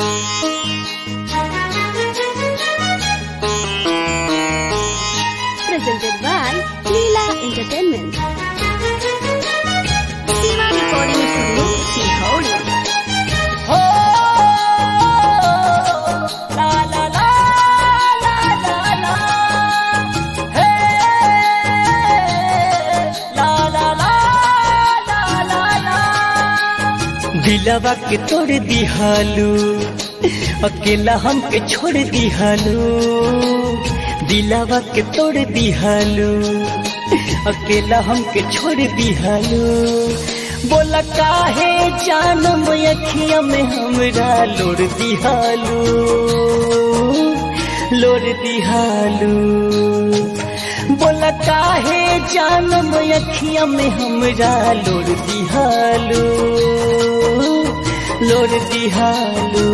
Presented by Leela Entertainment. Siva Recording Studio, Silhauri. दिलवा के तोड़ दिहालू, अकेला हमके छोड़ दिहालू। दिलवा के तोड़ दिहालू, अकेला हमके छोड़ दिहालू। बोला काहे जानम अखिया में हमरा लोड़ दिहालू, लोड़ दिहालू। बोला काहे जानम अखिया में हमरा लोड़ दिहालू, लोड़ दिहालू।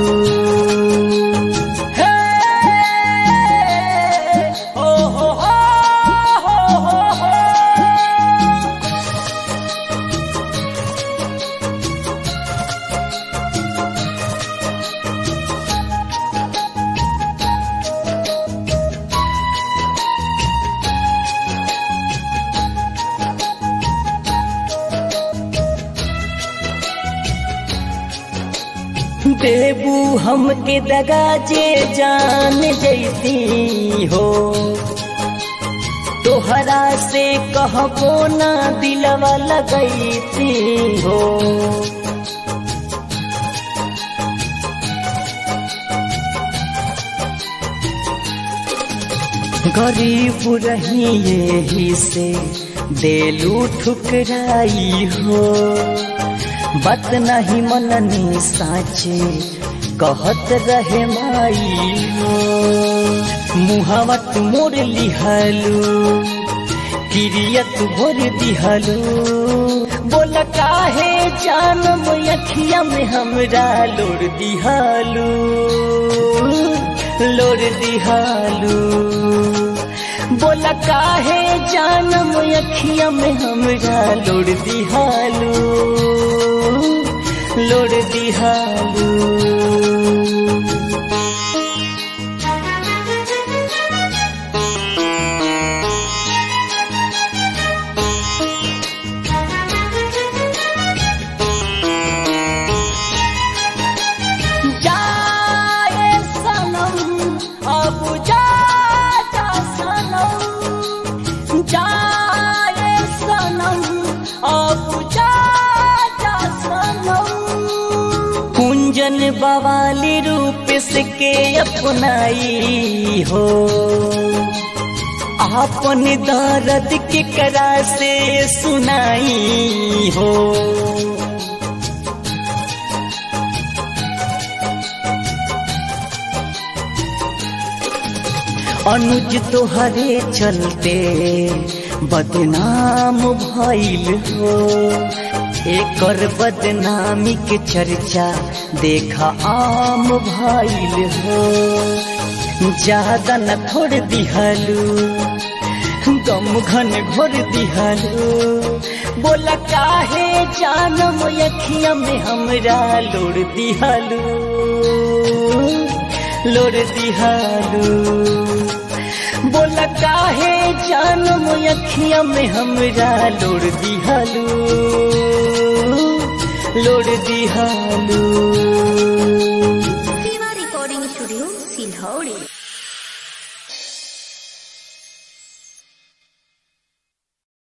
देबू हमके दगा जे जान जैती हो, तोहरा से कहबो ना दिलवा लगैती हो। गरीब रही यही से देलू ठुकराई हो। बात नहीं मननी साचे कहत रहे माई हो। मुहावा तू मोर लिहालू, किरियत भोर दिहालू। बोला काहे जानम अखिया में हमरा लोड़ दिहालू, लोड़ दिहालू। बोला काहे जानम अखिया में हमरा लोड़ दिहालू, लोड़ दिहालू। जाए सनम अब जा सनम, जाए सनम अब जा सनम। कुंजन बवाली रूप से के अपनाई हो, आपन दर्द के करा से सुनाई हो। अनुज तोहरे चलते बदनाम भइल हो। एकर बदनामी के चर्चा देखा आम भइल हो। ज्यादा न थोड़ दिहालू, गम घन घोर दिहालू। बोला काहे जानम अखिया में हमरा लोड़ दिहालू, लोड़ दिहालू। बोला काहे जानम अखिया में हमरा लोड़ दिहालू, लोड़ दिहालू। Siva Recording Studio, Silhauri.